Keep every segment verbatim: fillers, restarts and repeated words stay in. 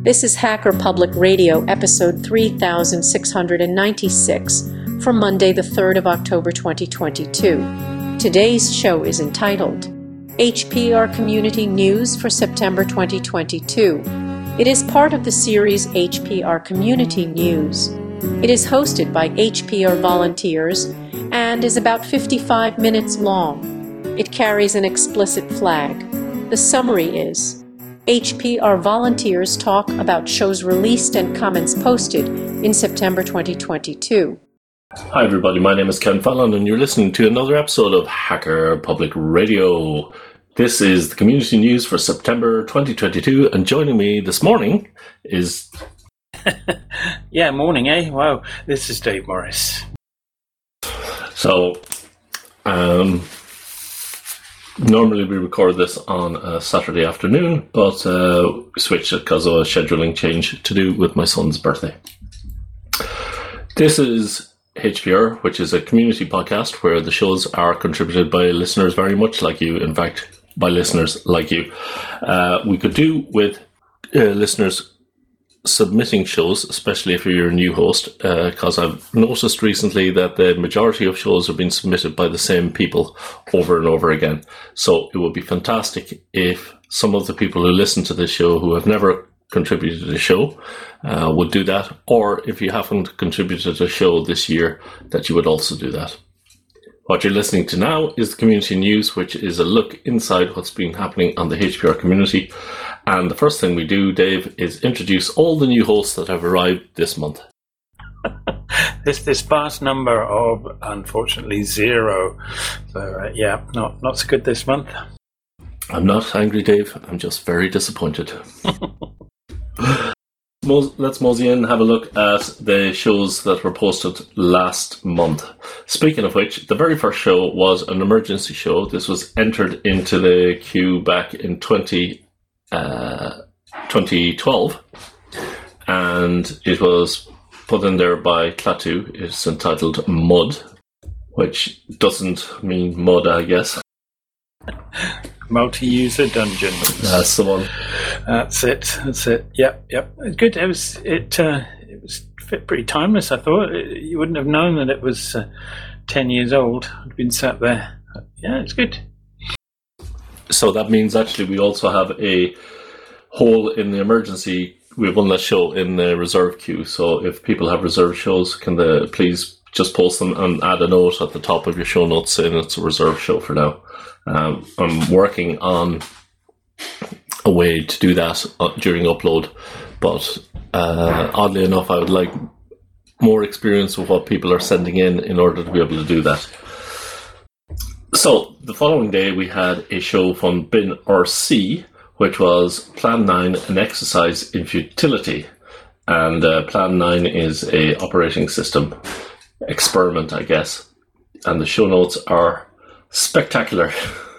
This is Hacker Public Radio, episode three thousand six hundred ninety-six, for Monday, the third of October, twenty twenty-two. Today's show is entitled H P R Community News for September twenty twenty-two. It is part of the series H P R Community News. It is hosted by H P R volunteers and is about fifty-five minutes long. It carries an explicit flag. The summary is: H P R volunteers talk about shows released and comments posted in September twenty twenty-two. Hi everybody, my name is Ken Fallon and you're listening to another episode of Hacker Public Radio. This is the community news for September twenty twenty-two, and joining me this morning is... yeah, morning, eh? Wow, this is Dave Morris. So, um... normally we record this on a Saturday afternoon, but uh, we switched it because of a scheduling change to do with my son's birthday. This is H P R, which is a community podcast where the shows are contributed by listeners very much like you, in fact, by listeners like you. Uh, we could do with uh, listeners submitting shows, especially if you're a new host, because uh, I've noticed recently that the majority of shows are being submitted by the same people over and over again. So it would be fantastic if some of the people who listen to this show who have never contributed to the show uh, would do that, or if you haven't contributed to a show this year, that you would also do that. What you're listening to now is the community news, which is a look inside what's been happening on the H P R community. And the first thing we do, Dave, is introduce all the new hosts that have arrived this month. this this vast number of, unfortunately, zero. So, uh, yeah, not, not so good this month. I'm not angry, Dave. I'm just very disappointed. Let's mosey in and have a look at the shows that were posted last month. Speaking of which, the very first show was an emergency show. This was entered into the queue back in twenty twelve, and it was put in there by Klaatu. It's entitled Mud, which doesn't mean mud, I guess. Multi-user dungeons. That's the one. That's it. That's it. Yep, yep. Good. It was. It. Uh, it was pretty timeless. I thought you wouldn't have known that it was uh, ten years old. I'd been sat there. Yeah, it's good. So that means actually we also have a hole in the emergency. We have one less show in the reserve queue. So if people have reserved shows, can they please just post them and add a note at the top of your show notes saying it's a reserve show for now. Um, I'm working on a way to do that during upload, but uh, oddly enough, I would like more experience with what people are sending in in order to be able to do that. So the following day, we had a show from Bin R C, which was Plan nine, an exercise in futility, and uh, Plan nine is a operating system experiment, I guess, and the show notes are spectacular.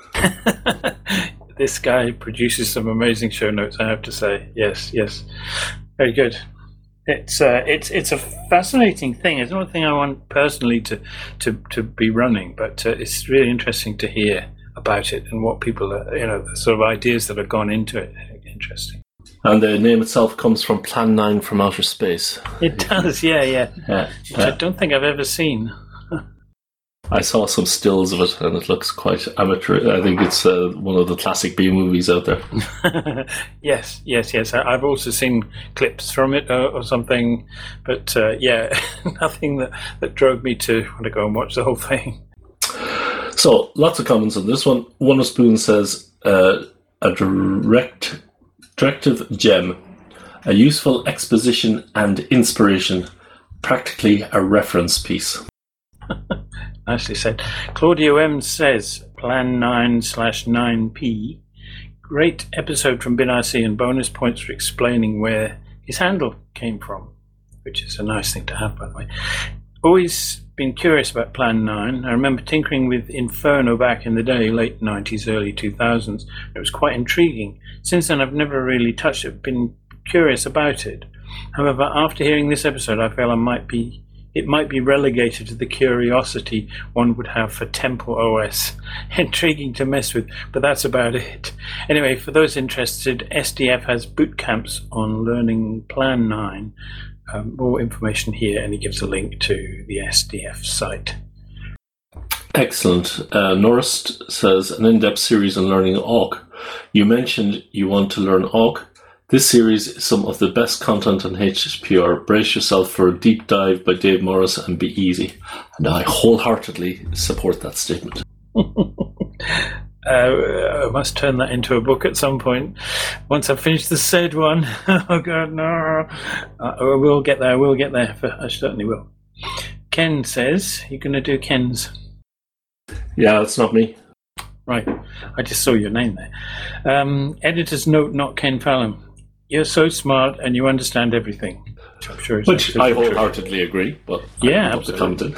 This guy produces some amazing show notes, I have to say. Yes, yes, very good. It's uh, it's it's a fascinating thing. It's not a thing I want personally to to, to be running, but uh, it's really interesting to hear about it and what people are, you know, the sort of ideas that have gone into it. Interesting. And the name itself comes from Plan nine from Outer Space. It does, yeah, yeah. yeah Which yeah. I don't think I've ever seen. I saw some stills of it, and it looks quite amateur. I think it's uh, one of the classic B movies out there. yes, yes, yes. I, I've also seen clips from it uh, or something, but uh, yeah, nothing that, that drove me to want to go and watch the whole thing. So, lots of comments on this one. One of Spoon says, uh, a direct directive gem, a useful exposition and inspiration, practically a reference piece. Nicely said. Claudio M says, Plan nine slash nine P. Great episode from Bin R C and bonus points for explaining where his handle came from, which is a nice thing to have, by the way. Always been curious about Plan nine. I remember tinkering with Inferno back in the day, late nineties, early two thousands. It was quite intriguing. Since then, I've never really touched it, been curious about it. However, after hearing this episode, I feel I might be it might be relegated to the curiosity one would have for Temple O S. Intriguing to mess with, but that's about it. Anyway, for those interested, S D F has boot camps on Learning Plan nine. Um, more information here, and he gives a link to the S D F site. Excellent. Uh, Norris says, an in-depth series on learning Awk. You mentioned you want to learn Awk. This series is some of the best content on H P R. Brace yourself for a deep dive by Dave Morris and be easy. And I wholeheartedly support that statement. uh, I must turn that into a book at some point. Once I've finished the said one. Oh, God, no. Uh, I will get there. I will get there. I certainly will. Ken says, you're going to do Ken's. Yeah, it's not me. Right. I just saw your name there. Um, editor's note, not Ken Fallon. You're so smart and you understand everything. Which I'm sure is Which I wholeheartedly agree, but yeah, absolutely.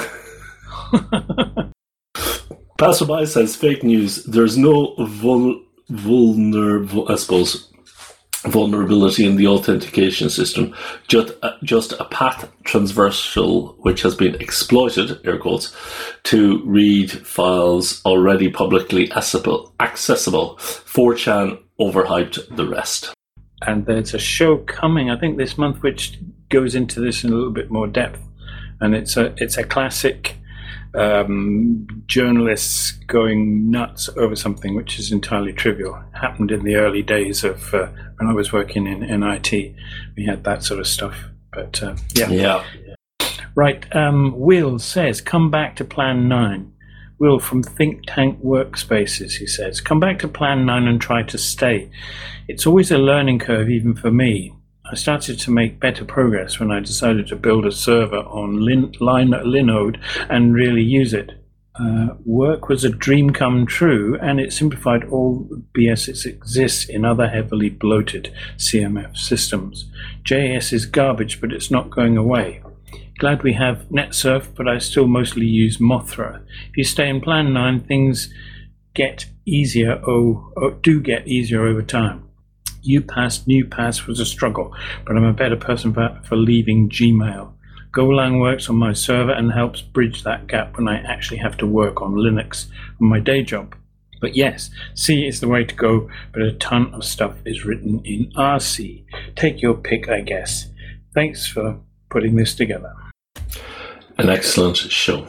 Passerby says fake news. There's no vul- vulnerable, I suppose, vulnerability in the authentication system. Just uh, just a path transversal which has been exploited, air quotes, to read files already publicly accessible. accessible. four chan overhyped the rest. And there's a show coming, I think, this month, which goes into this in a little bit more depth. And it's a it's a classic um, journalists going nuts over something which is entirely trivial. It happened in the early days of uh, when I was working in, in I T. We had that sort of stuff. But uh, yeah. Yeah. Right. Um, Will says, come back to Plan nine. Will from Think Tank Workspaces, he says, come back to Plan nine and try to stay. It's always a learning curve, even for me. I started to make better progress when I decided to build a server on Lin- Lin- Linode and really use it. Uh, work was a dream come true, and it simplified all B S that exists in other heavily bloated C M F systems. J S is garbage, but it's not going away. Glad we have NetSurf, but I still mostly use Mothra. If you stay in Plan nine, things get easier, oh, oh, do get easier over time. UPass, NewPass was a struggle, but I'm a better person for, for leaving Gmail. Golang works on my server and helps bridge that gap when I actually have to work on Linux on my day job. But yes, C is the way to go, but a ton of stuff is written in R C. Take your pick, I guess. Thanks for putting this together. An excellent show.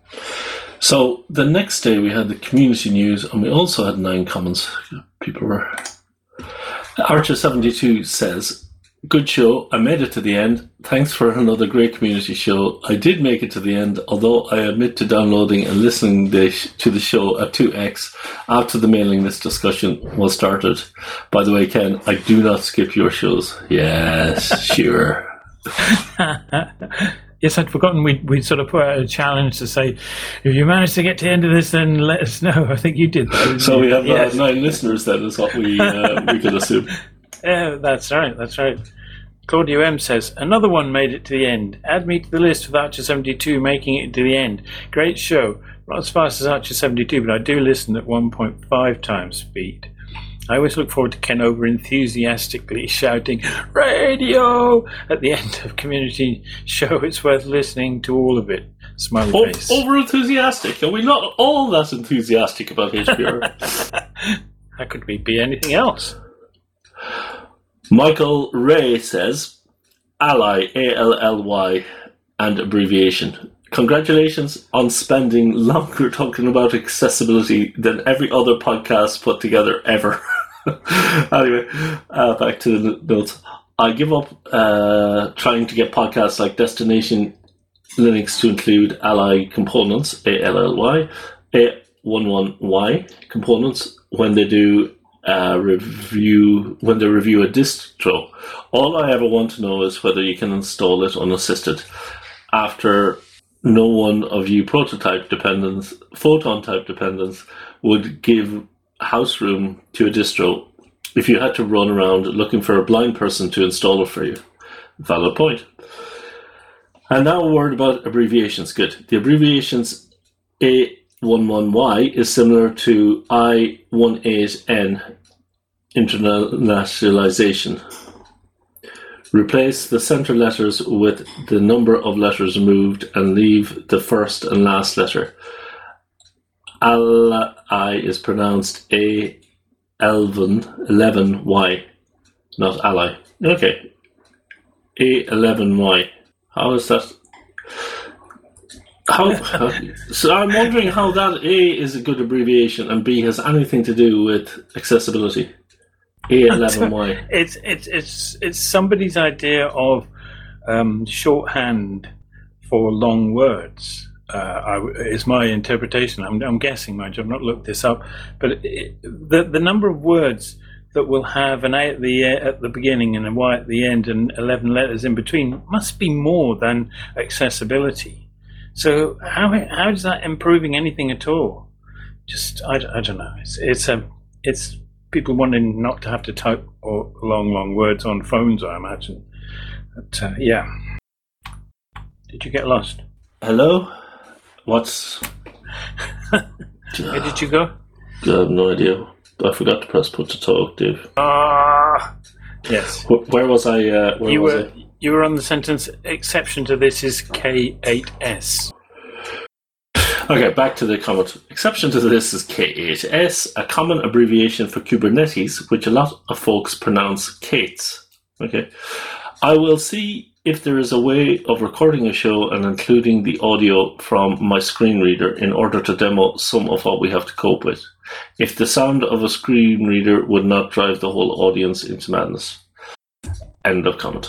So the next day we had the community news, and we also had nine comments. People were... Archer seventy-two says, good show. I made it to the end. Thanks for another great community show. I did make it to the end, although I admit to downloading and listening to the show at two x after the mailing list discussion was started. By the way, Ken, I do not skip your shows. Yes, sure. Yes, I'd forgotten we we sort of put out a challenge to say, if you manage to get to the end of this, then let us know. I think you did that. So you? we have yes. uh, nine listeners then, is what we uh, we could assume. Yeah, that's right, that's right. Claudio M says, another one made it to the end. Add me to the list with Archer seventy-two making it to the end. Great show. Not as fast as Archer seventy-two, but I do listen at one point five times speed. I always look forward to Ken over enthusiastically shouting, radio! At the end of community show. It's worth listening to all of it. Smiley O- face. Over enthusiastic. Are we not all that enthusiastic about H P R? How could we be anything else? Michael Ray says, Ally, A L L Y, and abbreviation. Congratulations on spending longer talking about accessibility than every other podcast put together ever. Anyway, uh, back to the notes. I give up uh, trying to get podcasts like Destination Linux to include Ally components, A L L Y, A eleven Y components when they do uh, review when they review a distro. All I ever want to know is whether you can install it unassisted. After no one of you prototype dependents, photon type dependents would give house room to a distro if you had to run around looking for a blind person to install it for you. Valid point. And now a word about abbreviations. Good. The abbreviations A eleven Y is similar to I eighteen N internationalization. Replace the center letters with the number of letters removed and leave the first and last letter. Ally is pronounced A eleven Y, not ally. Okay. A eleven Y. How is that? How, how? So I'm wondering how that A is a good abbreviation and B has anything to do with accessibility. A eleven Y. It's it's it's it's somebody's idea of um, shorthand for long words. Uh, I, is my interpretation. I'm, I'm guessing, mind you, I've not looked this up, but it, the the number of words that will have an A at the at the beginning and a Y at the end and eleven letters in between must be more than accessibility. So how how is that improving anything at all? Just I, I don't know. It's it's a it's people wanting not to have to type or long long words on phones, I imagine. But uh, yeah, did you get lost? Hello. What's... Where did you go? I have no idea. I forgot to press put to talk, Dave. Ah, yes. Where, where was I? Uh, where you was were I? You were on the sentence. Exception to this is K eight S. Okay, back to the comment. Exception to this is K eight S, a common abbreviation for Kubernetes, which a lot of folks pronounce Kates. Okay, I will see if there is a way of recording a show and including the audio from my screen reader in order to demo some of what we have to cope with. If the sound of a screen reader would not drive the whole audience into madness. End of comment.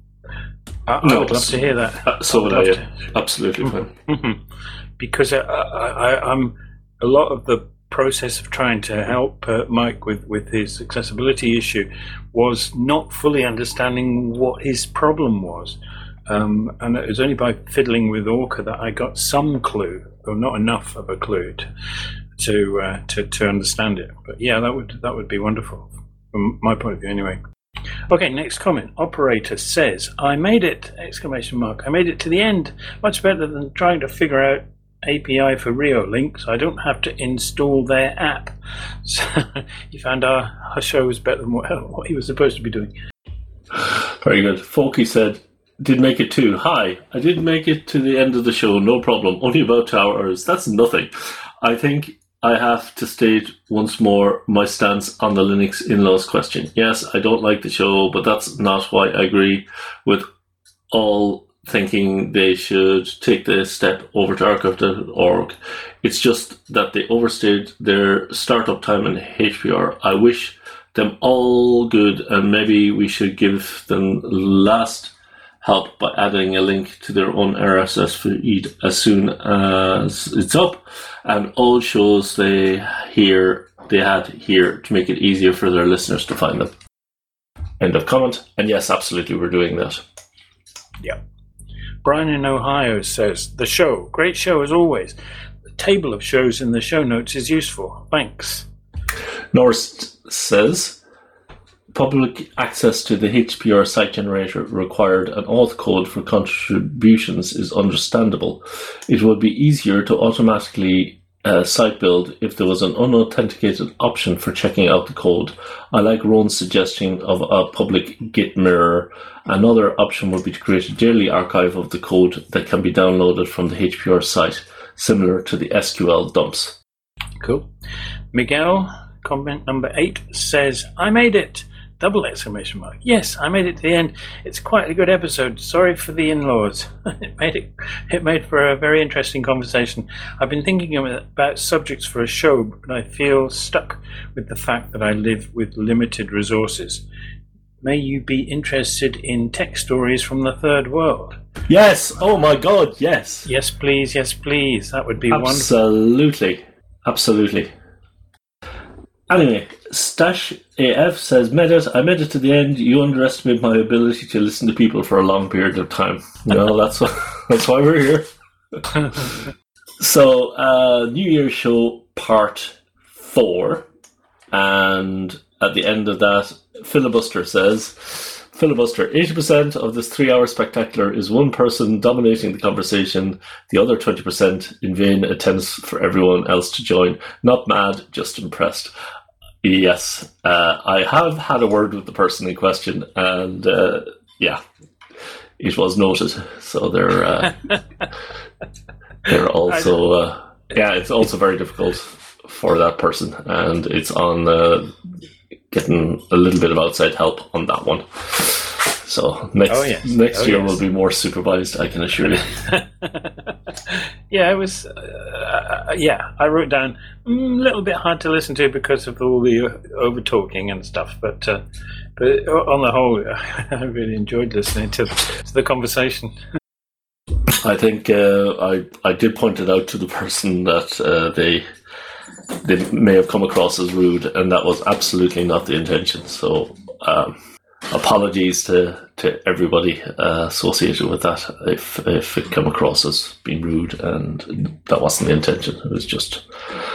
I, I no, would love to hear that. Uh, so would I. Yeah. Absolutely mm-hmm. fine. Because I, I, I'm a lot of the process of trying to help uh, Mike with, with his accessibility issue was not fully understanding what his problem was. Um, and it was only by fiddling with Orca that I got some clue, or not enough of a clue, to to, uh, to to understand it. But yeah, that would that would be wonderful from my point of view, anyway. Okay, next comment. Operator says, "I made it!" Exclamation mark! I made it to the end. Much better than trying to figure out A P I for Rio links. I don't have to install their app. So he found our, our show was better than what, what he was supposed to be doing. Very good. Folky said, did make it too. Hi, I did make it to the end of the show, no problem. Only about two hours. That's nothing. I think I have to state once more my stance on the Linux in-laws question. Yes, I don't like the show, but that's not why I agree with all thinking they should take the step over to archive dot org. It's just that they overstayed their startup time in H P R. I wish them all good, and maybe we should give them last help by adding a link to their own R S S feed as soon as it's up, and all shows they hear they had here to make it easier for their listeners to find them. End of comment. And yes, absolutely, we're doing that. Yeah. Brian in Ohio says, the show, great show as always. The table of shows in the show notes is useful. Thanks. Norris says, public access to the H P R site generator required an auth code for contributions is understandable. It would be easier to automatically uh, site build if there was an unauthenticated option for checking out the code. I like Ron's suggestion of a public Git mirror. Another option would be to create a daily archive of the code that can be downloaded from the H P R site, similar to the S Q L dumps. Cool. Miguel, comment number eight, says, I made it! Double exclamation mark. Yes, I made it to the end. It's quite a good episode. Sorry for the in-laws. it made it. It made for a very interesting conversation. I've been thinking about subjects for a show, but I feel stuck with the fact that I live with limited resources. May you be interested in tech stories from the third world? Yes. Oh my God. Yes. Yes, please. Yes, please. That would be Absolutely. wonderful. Absolutely. Anyway, Stash A F says, made it. I made it to the end. You underestimate my ability to listen to people for a long period of time. You know, that's what, that's why we're here. So, uh, New Year's show part four, and at the end of that, Filibuster says, Filibuster, eighty percent of this three-hour spectacular is one person dominating the conversation, the other twenty percent in vain attempts for everyone else to join. Not mad, just impressed. Yes, uh, I have had a word with the person in question, and uh, yeah, it was noted. So they're uh, they're also uh, yeah, it's also very difficult for that person, and it's on uh, getting a little bit of outside help on that one. So next oh, yes. next oh, year yes. will be more supervised, I can assure you. yeah, it was. Uh, yeah, I wrote down a mm, little bit hard to listen to because of all the uh, over talking and stuff, but uh, but on the whole, I really enjoyed listening to, to the conversation. I think uh, I I did point it out to the person that uh, they they may have come across as rude, and that was absolutely not the intention. So. Um, Apologies to, to everybody uh, associated with that if if it came across as being rude, and that wasn't the intention. It was just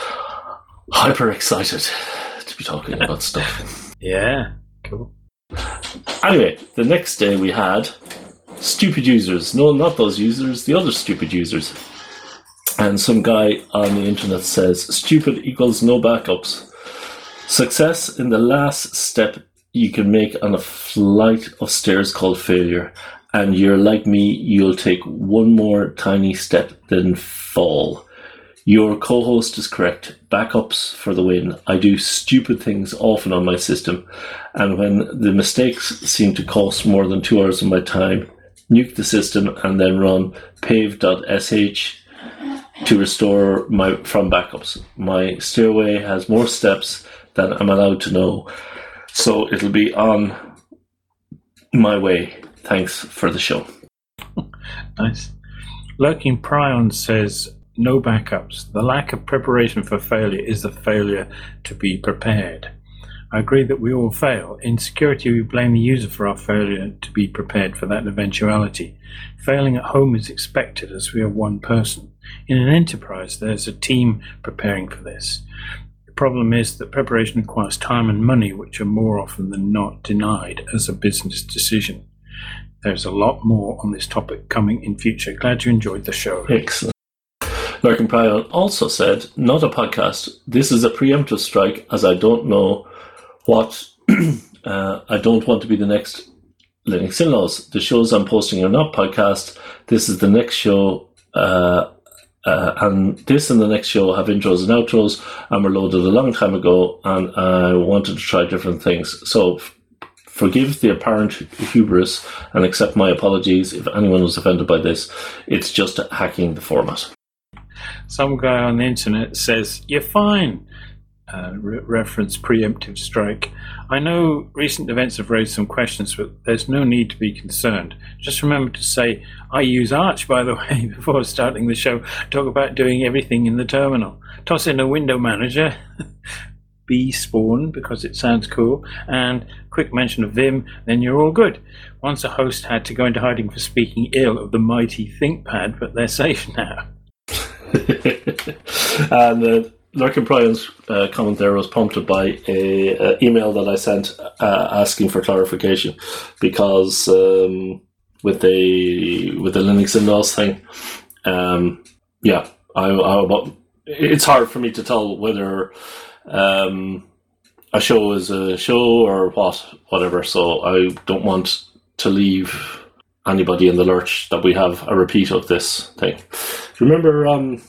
hyper excited to be talking about stuff. Yeah, cool. Anyway, the next day we had stupid users. No, not those users, the other stupid users. And some guy on the internet says, stupid equals no backups. Success in the last step you can make on a flight of stairs called failure, and you're like me, you'll take one more tiny step, then fall. Your co-host is correct. Backups for the win. I do stupid things often on my system, and when the mistakes seem to cost more than two hours of my time, nuke the system and then run pave dot s h to restore my from backups. My stairway has more steps than I'm allowed to know. So it'll be on my way. Thanks for the show. Nice. Lurking Prion says, no backups. The lack of preparation for failure is the failure to be prepared. I agree that we all fail. In security, we blame the user for our failure to be prepared for that eventuality. Failing at home is expected as we are one person. In an enterprise, there's a team preparing for this. Problem is that preparation requires time and money, which are more often than not denied as a business decision. There's a lot more on this topic coming in future. Glad you enjoyed the show. Excellent. Lurkin Pryor also said, not a podcast. This is a preemptive strike, as I don't know what uh, I don't want to be the next Linux in-laws. The shows I'm posting are not podcasts. This is the next show. Uh, Uh, and this and the next show have intros and outros and were loaded a long time ago, and I wanted to try different things. So f- forgive the apparent hubris and accept my apologies if anyone was offended by this. It's just hacking the format. Some guy on the internet says, you're fine. Uh, re- reference preemptive strike. I know recent events have raised some questions, but there's no need to be concerned. Just remember to say, I use Arch, by the way, before starting the show. Talk about doing everything in the terminal. Toss in a window manager, bspawn, because it sounds cool, and quick mention of Vim, then you're all good. Once a host had to go into hiding for speaking ill of the mighty ThinkPad, but they're safe now. and uh, Lurkin Bryan's uh, comment there was prompted by a, a email that I sent uh, asking for clarification, because um, with the with the Linux in-laws thing, um, yeah, I, I it's hard for me to tell whether um, a show is a show or what, whatever. So I don't want to leave anybody in the lurch that we have a repeat of this thing. Remember? Um,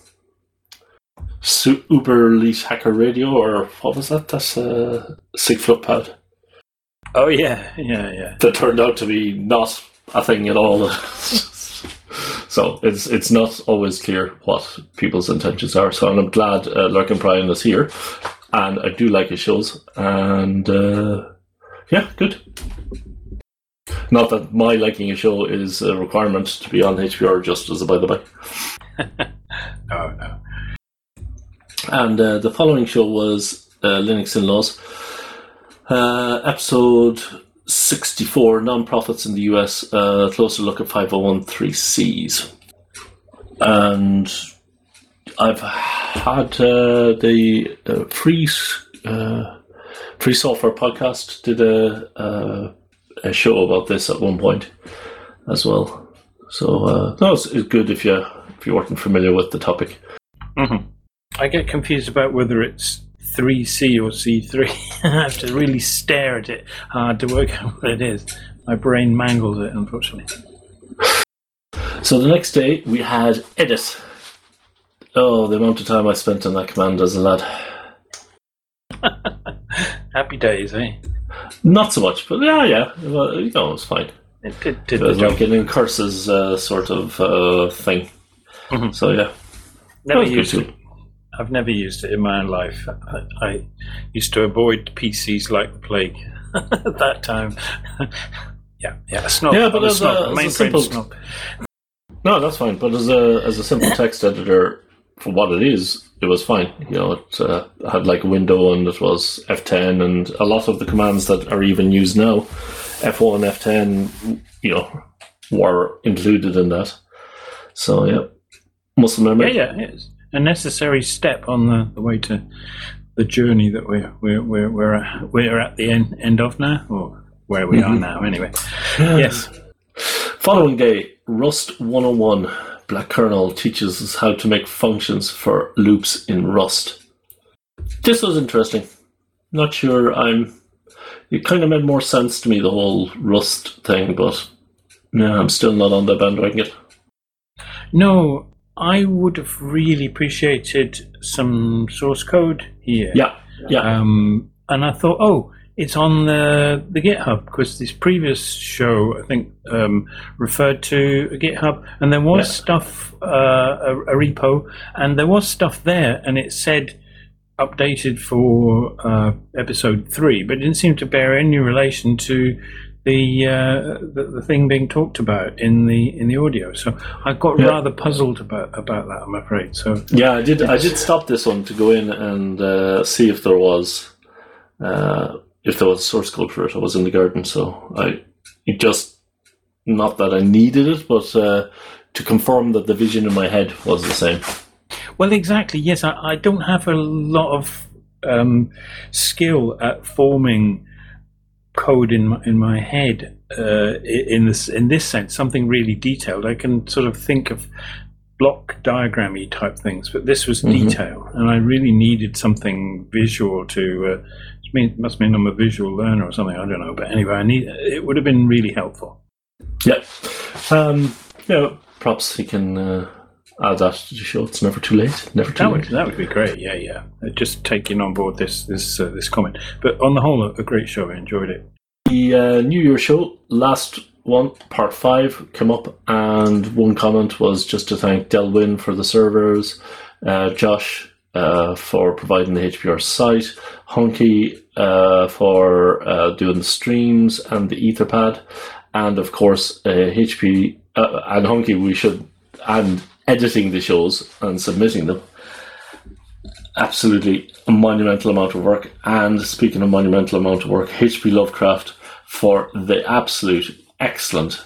Uber Elite Hacker Radio, or what was that? That's a SIG Pad. Oh yeah, yeah, yeah. That turned out to be not a thing at all. So it's it's not always clear what people's intentions are. So I'm glad uh, Lurkin Bryan is here, and I do like his shows. And uh, yeah, good. Not that my liking a show is a requirement to be on H P R, just as a by the by. No, no. And uh, the following show was uh, Linux in-laws, uh, episode sixty-four, non-profits in the U S, a uh, closer look at five oh one three C's. And I've had uh, the uh, free uh, free software podcast did a, uh, a show about this at one point as well. So uh, that was good if you if you weren't familiar with the topic. Mm-hmm. I get confused about whether it's three C or C three. I have to really stare at it hard to work out what it is. my brain mangles it, unfortunately. So the next day we had edit. Oh, the amount of time I spent on that command as a lad. Happy days, eh? Not so much, but yeah, yeah. Well, you know, it was fine. It did, did It was the job. like an in curses uh, sort of uh, thing. Mhm. So yeah. Never That was used good it. I've never used it in my life. I, I used to avoid P Cs like the plague at that time. yeah, yeah, a snob. Yeah, but I'm a as a- snob, as a mainframe simple- snob. No, that's fine. But as a as a simple text editor, for what it is, it was fine. You know, it uh, had like a window and it was F ten, and a lot of the commands that are even used now, F one, F ten, you know, were included in that. So yeah, muscle memory. Yeah, yeah, it's a necessary step on the, the way to the journey that we're we're we're we're at, we're at the end end of now, or where we are Mhm. now, anyway. Yes. Following day, Rust one oh one. Black Kernel teaches us how to make functions for loops in Rust. This was interesting. Not sure I'm... It kind of made more sense to me, the whole Rust thing, but no, I'm still not on the bandwagon yet. No, I would have really appreciated some source code here. Yeah, yeah. Um, and I thought, oh, it's on the the GitHub, because this previous show, I think, um, referred to a GitHub, and there was Yeah. stuff, uh, a, a repo, and there was stuff there, and it said updated for uh, episode three, but it didn't seem to bear any relation to the, uh, the the thing being talked about in the in the audio. So I got Yeah. rather puzzled about about that, I'm afraid. So Yeah, I did I did stop this one to go in and uh, see if there was... Uh, if there was source code for it. I was in the garden, so I it just, not that I needed it, but uh, to confirm that the vision in my head was the same. Well, exactly. Yes, I, I don't have a lot of um, skill at forming code in my, in my head uh, in this in this sense. Something really detailed. I can sort of think of block diagram-y type things, but this was Mhm. detail, and I really needed something visual to. Uh, it mean- must mean I'm a visual learner or something. I don't know, but anyway, I need. It would have been really helpful. Yeah. Um, yeah, props. He can uh, add that to the show. It's never too late. Never too That would late. that would be great. Yeah, yeah. Uh, Just taking on board this this uh, this comment, but on the whole, a, a great show. I enjoyed it. The uh, New Year show, last one, part five, came up, and one comment was just to thank Delwyn for the servers, uh, Josh uh, for providing the H P R site, Honky uh, for uh, doing the streams and the Etherpad, and of course uh, H P uh, and Honky. We should and editing the shows and submitting them. Absolutely a monumental amount of work. And speaking of monumental amount of work, H P Lovecraft for the absolute excellent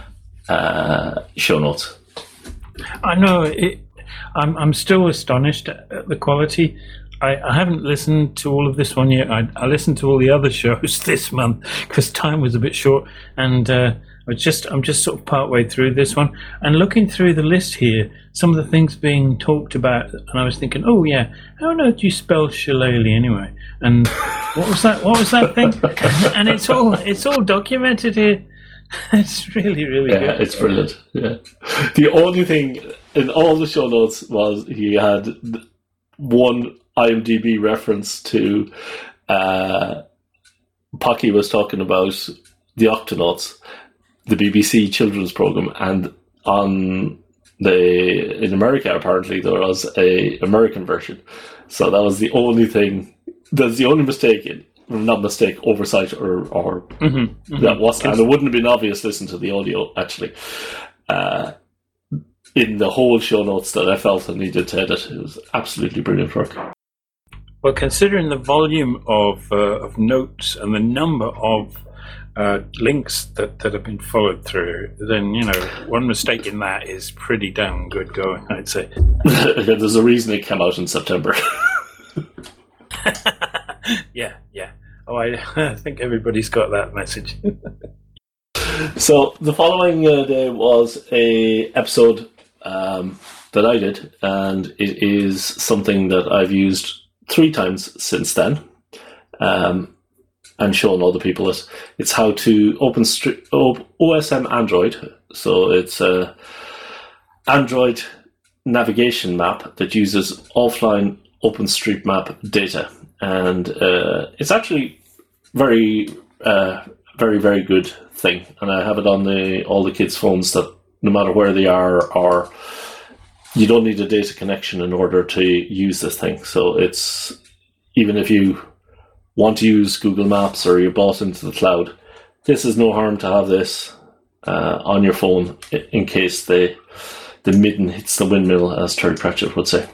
uh, show notes. I know it. I'm I'm still astonished at the quality. I, I haven't listened to all of this one yet. I, I listened to all the other shows this month because time was a bit short, and uh, I just I'm just sort of part way through this one and looking through the list here. Some of the things being talked about, and I was thinking, oh yeah, how on earth do you spell shillelagh anyway? And what was that? What was that thing? And it's all it's all documented here. It's really really Yeah, good. it's brilliant. Yeah, the only thing in all the show notes was he had one IMDb reference to uh, Pocky was talking about the Octonauts, the B B C children's program, and on the in America apparently there was a American version. So that was the only thing. That's the only mistake. In, not mistake, oversight, or or Mm-hmm, mm-hmm. that was, and it wouldn't have been obvious. Listen to the audio actually. Uh, in the whole show notes that I felt I needed to edit, it was absolutely brilliant work. Well, considering the volume of uh, of notes and the number of uh, links that, that have been followed through, then, you know, one mistake in that is pretty damn good going, I'd say. There's a reason it came out in September. yeah, yeah. Oh, I, I think everybody's got that message. So the following uh, day was a episode um, that I did, and it is something that I've used three times since then. Um, and showing other people it. It's how to open stri- O S M Android. So it's a Android navigation map that uses offline OpenStreetMap data. And uh, it's actually very, uh, very, very good thing. And I have it on the all the kids' phones that no matter where they are, or you don't need a data connection in order to use this thing. So it's, even if you want to use Google Maps or you're bought into the cloud, this is no harm to have this uh, on your phone in case the the midden hits the windmill, as Terry Pratchett would say.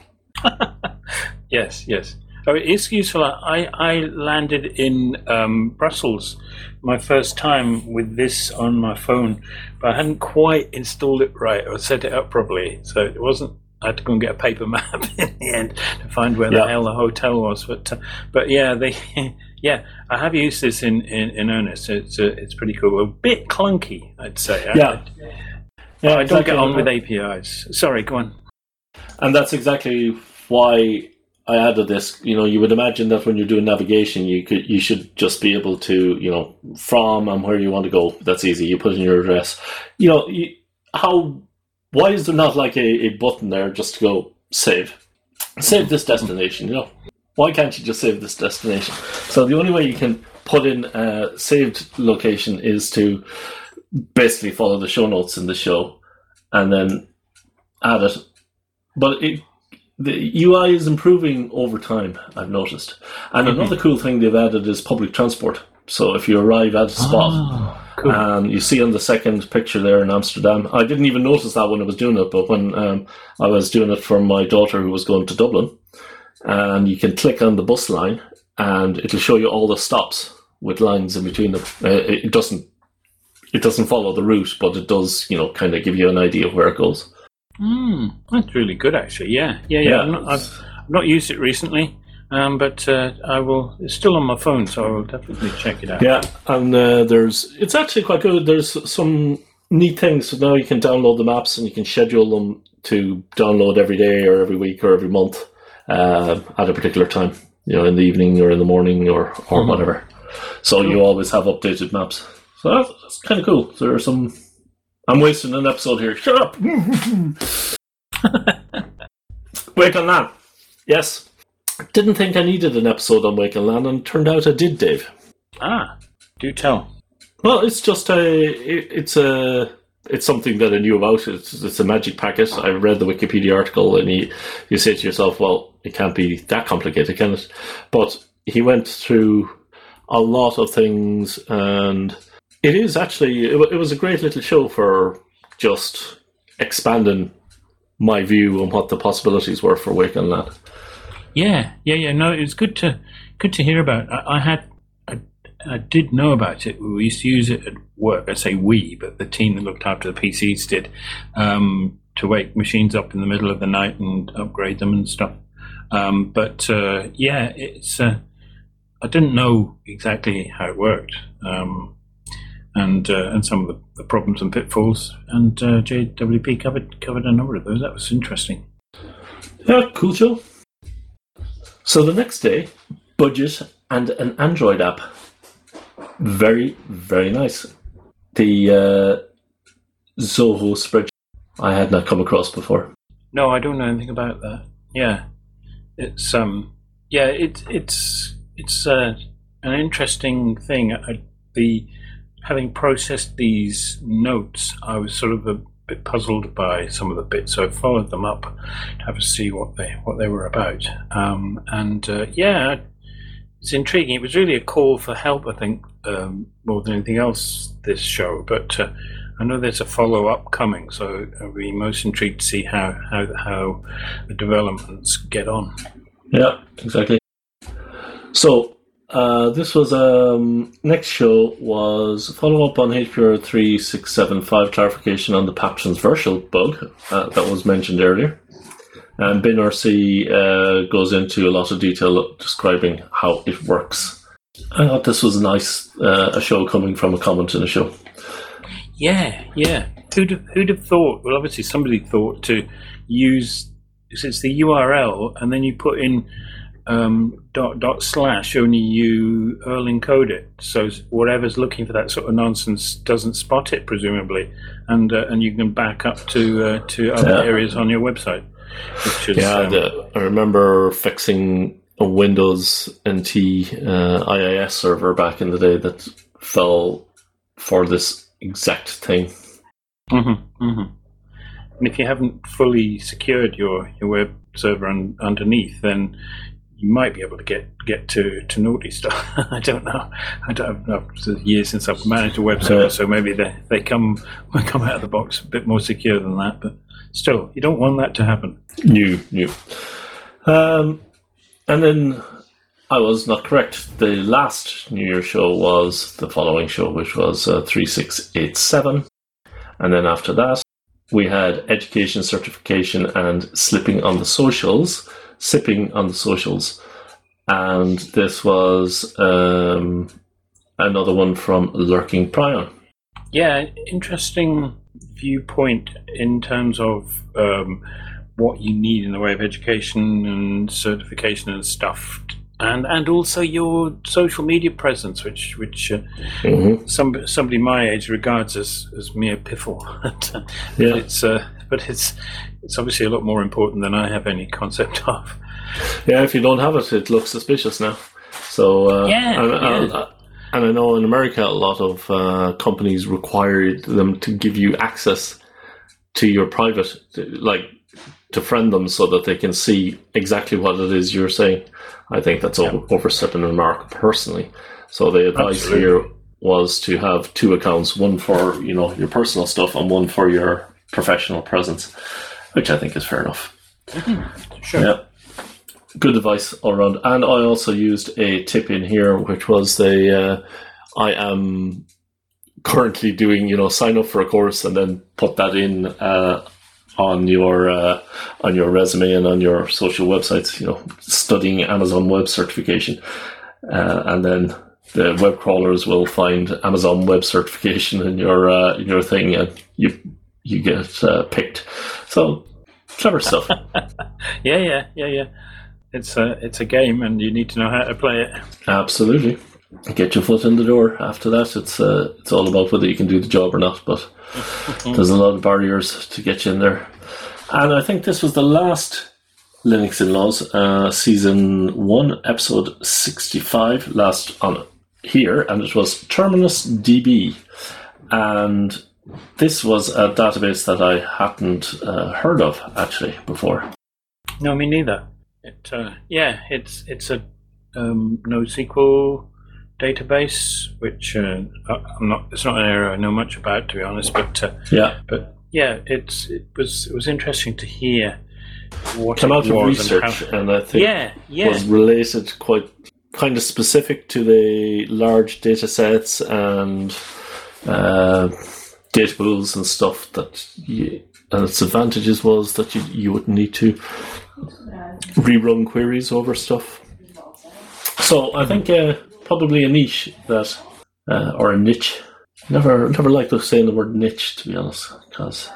Yes, yes. Oh, it is useful. I, I landed in um, Brussels my first time with this on my phone, but I hadn't quite installed it right or set it up properly. So it wasn't, I had to go and get a paper map in the end to find where yeah. the hell the hotel was. But uh, but yeah, they yeah, I have used this in, in, in earnest. It's uh, it's pretty cool. A bit clunky, I'd say. Yeah. I, yeah, I don't exactly. get on with A P Is. Sorry, go on. And that's exactly why I added this. You know, you would imagine that when you're doing navigation, you could, you should just be able to, you know, from and where you want to go. That's easy. You put in your address. You know, you, how? Why is there not like a, a button there just to go save, save this destination? You know, why can't you just save this destination? So the only way you can put in a saved location is to basically follow the show notes in the show and then add it. But it. The U I is improving over time, I've noticed. And mm-hmm. another cool thing they've added is public transport. So if you arrive at a spot, oh, cool. and you see on the second picture there in Amsterdam, I didn't even notice that when I was doing it, but when um, I was doing it for my daughter who was going to Dublin, and you can click on the bus line, and it'll show you all the stops with lines in between them. Uh, it doesn't, it doesn't follow the route, but it does, you know, kind of give you an idea of where it goes. Mm, that's really good, actually. Yeah, yeah, yeah. yeah. I've, not, I've, I've not used it recently, um, but uh, I will. It's still on my phone, so I will definitely check it out. Yeah, and uh, there's it's actually quite good. There's some neat things. So now you can download the maps and you can schedule them to download every day or every week or every month uh, at a particular time. You know, in the evening or in the morning or or mm-hmm. whatever. So cool. You always have updated maps. So that's, that's kind of cool. There are some. I'm wasting an episode here. Shut up! Wake on Lan. Yes. Didn't think I needed an episode on Wake on Lan, and turned out I did, Dave. Ah, do tell. Well, it's just a... It, it's a... It's something that I knew about. It's, it's a magic packet. I read the Wikipedia article, and you, you say to yourself, well, it can't be that complicated, can it? But he went through a lot of things, and... It is actually, it was a great little show for just expanding my view on what the possibilities were for Wake on Lan. Yeah, yeah, yeah. No, it was good to good to hear about. I, I had, I, I did know about it. We used to use it at work. I say we, but the team that looked after the P Cs did, um, to wake machines up in the middle of the night and upgrade them and stuff. Um, but uh, yeah, it's. Uh, I didn't know exactly how it worked. Um, And uh, and some of the, the problems and pitfalls, and uh, J W P covered covered a number of those. That was interesting. Yeah, cool show. So the next day, budget and an Android app. Very, very nice. The uh, Zoho spreadsheet I had not come across before. No, I don't know anything about that. Yeah, it's um, yeah, it, it's it's uh, an interesting thing. I, the Having processed these notes, I was sort of a bit puzzled by some of the bits, so I followed them up to have a see what they what they were about. Um, and uh, yeah, it's intriguing. It was really a call for help, I think, um, more than anything else, this show. But uh, I know there's a follow-up coming, so I'll be most intrigued to see how, how, how the developments get on. Yeah, exactly. So... Uh, this was um next show was follow up on H P R three six seven five clarification on the Patrons Virtual bug uh, that was mentioned earlier, and BinRC uh, goes into a lot of detail describing how it works. I thought this was a nice uh, a show coming from a comment in a show. Yeah, yeah. Who'd have, who'd have thought? Well, obviously somebody thought to use it's the U R L, and then you put in um, dot dot slash, only you Erlang encode it, so whatever's looking for that sort of nonsense doesn't spot it, presumably, and uh, and you can back up to uh, to other yeah. areas on your website. Which is, yeah, um, the, I remember fixing a Windows N T uh, I I S server back in the day that fell for this exact thing. Mm-hmm, mm-hmm. And if you haven't fully secured your, your web server un, underneath, then you might be able to get, get to, to naughty stuff. I don't know. I don't know. It's years since I've managed a web server, yeah. so maybe they they come come out of the box a bit more secure than that. But still, you don't want that to happen. New, new. Um, and then I was not correct. The last New Year show was the following show, which was uh, three six eight seven. And then after that, we had education certification and slipping on the socials, sipping on the socials. And this was um, another one from Lurking Prion. Yeah, interesting viewpoint in terms of um, what you need in the way of education and certification and stuff. And and also your social media presence, which which uh, mm-hmm. some somebody my age regards as, as mere piffle. but, uh, yeah. but it's uh, but it's it's obviously a lot more important than I have any concept of. Yeah, if you don't have it, it looks suspicious now. So uh, yeah, and, yeah. and, and I know in America a lot of uh, companies require them to give you access to your private, like to friend them, so that they can see exactly what it is you're saying. I think that's yeah. over, overstepping the mark personally. So the advice Absolutely. here was to have two accounts, one for, you know, your personal stuff and one for your professional presence, which I think is fair enough. Mm-hmm. Sure. Yeah. Good advice all around. And I also used a tip in here, which was the uh, I am currently doing, you know, sign up for a course and then put that in uh, on your uh, on your resume and on your social websites, you know, studying Amazon Web Certification, uh, and then the web crawlers will find Amazon Web Certification in your uh, in your thing, and you you get uh, picked. So clever stuff. yeah, yeah, yeah, yeah. It's a it's a game, and you need to know how to play it. Absolutely. Get your foot in the door. After that, it's uh, it's all about whether you can do the job or not. But there's a lot of barriers to get you in there. And I think this was the last Linux in Laws, uh, season one, episode sixty-five, last on here, and it was Terminus D B. And this was a database that I hadn't uh, heard of actually before. No, me neither. It uh, yeah, it's it's a um, NoSQL database, which uh, I'm not. It's not an area I know much about, to be honest. But uh, yeah, but yeah, it's it was it was interesting to hear what come it out of was research, and, how, and I think yeah, yeah. was related quite kind of specific to the large data sets and uh, data pools and stuff. That you, and its advantages was that you you would need to rerun queries over stuff. So I think. Uh, Probably a niche that, uh, or a niche. Never, never liked saying the word niche, to be honest, because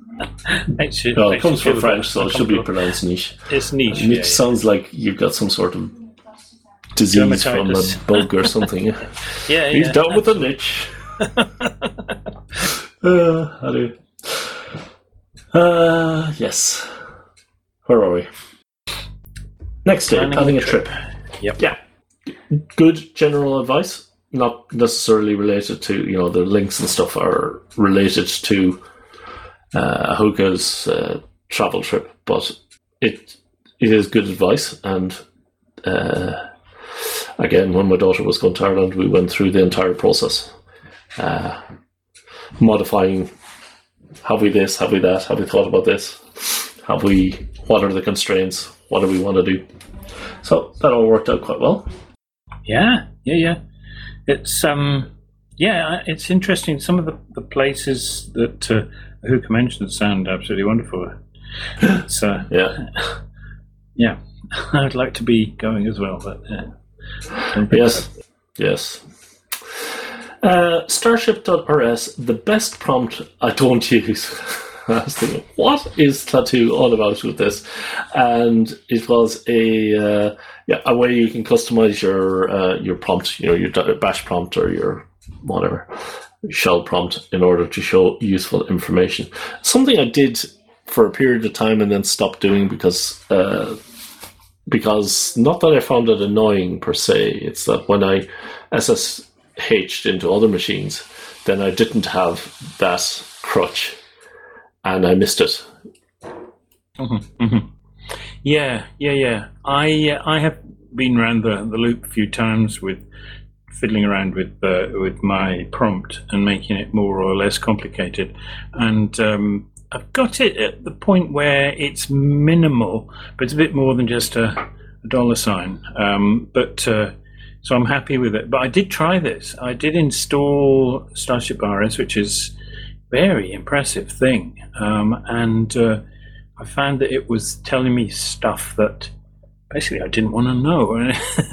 it, well, it comes from French, so it should be pronounced niche. It's niche. Uh, niche yeah, sounds yeah. like you've got some sort of disease from a bug or something. yeah, yeah. He's yeah, down with the niche. uh, how do? Uh, yes. Where are we? Next day, planning planning a trip. trip. Yep. Yeah. Good general advice, not necessarily related to, you know, the links and stuff are related to uh, Ahuka's uh, travel trip, but it it is good advice. And uh, again, when my daughter was going to Ireland, we went through the entire process, uh, modifying. Have we this? Have we that? Have we thought about this? Have we? What are the constraints? What do we want to do? So that all worked out quite well. Yeah, yeah, yeah. It's um, yeah, it's interesting. Some of the, the places that uh, Ahuka mentioned sound absolutely wonderful. It's, uh, yeah, yeah. I'd like to be going as well, but uh, yes, so. yes. Uh, Starship dot R S, the best prompt I don't use. I was thinking, what is Klaatu all about with this? And it was a uh, yeah a way you can customize your uh, your prompt, you know, your bash prompt or your whatever shell prompt in order to show useful information. Something I did for a period of time and then stopped doing because uh, because not that I found it annoying per se. It's that when I S S H'd into other machines, then I didn't have that crutch, and I missed it. Mm-hmm, mm-hmm. Yeah, yeah, yeah. I uh, I have been around the, the loop a few times with fiddling around with uh, with my prompt and making it more or less complicated, and um, I've got it at the point where it's minimal, but it's a bit more than just a, a dollar sign. Um, but uh, so I'm happy with it. But I did try this. I did install Starship R S, which is a very impressive thing, um, and uh, I found that it was telling me stuff that basically I didn't want to know.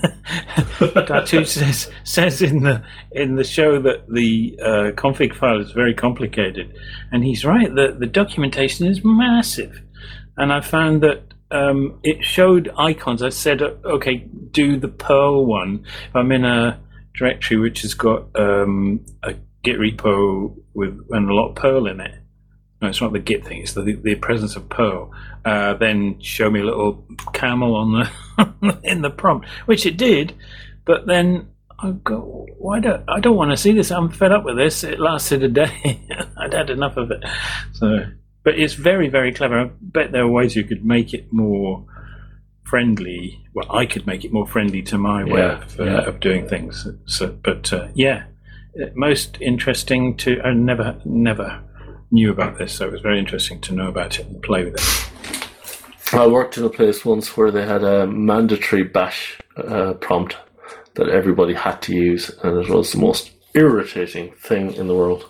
Klaatu says says in the in the show that the uh, config file is very complicated, and he's right. The the documentation is massive, and I found that um, it showed icons. I said, okay, do the Perl one. If I'm in a directory which has got um, a Git repo with and a lot of Perl in it. No, it's not the Git thing. It's the the presence of Perl. Uh, then show me a little camel on the in the prompt, which it did. But then I go, why don't I don't want to see this? I'm fed up with this. It lasted a day. I'd had enough of it. So, but it's very very clever. I bet there are ways you could make it more friendly. Well, I could make it more friendly to my way Yeah, of, uh, yeah. of doing things. So, but uh, yeah, most interesting to. I never never. knew about this, so it was very interesting to know about it and play with it. I worked in a place once where they had a mandatory bash uh, prompt that everybody had to use, and it was the most irritating thing in the world.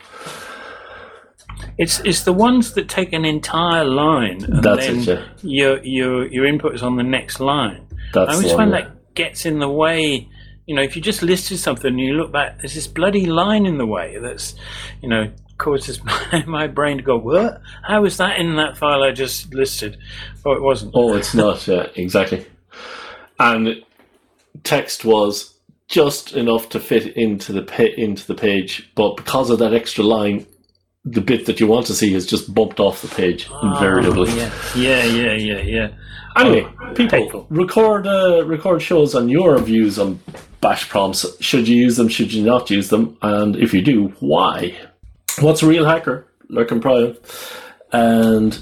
It's it's the ones that take an entire line and That's then it, yeah. your your your input is on the next line. That's I always the one, find yeah. that gets in the way. You know, if you just listed something and you look back, there's this bloody line in the way that's, you know, causes my, my brain to go, what? How was that in that file I just listed? Oh, it wasn't. Oh, it's not, yeah, exactly. And text was just enough to fit into the pa- into the page, but because of that extra line, the bit that you want to see is just bumped off the page invariably. Oh, yeah, yeah, yeah, yeah. yeah. Anyway, Oh, people, hateful. record uh, record shows on your views on bash prompts. Should you use them? Should you not use them? And if you do, why? What's a real hacker? Lurkin Prime. And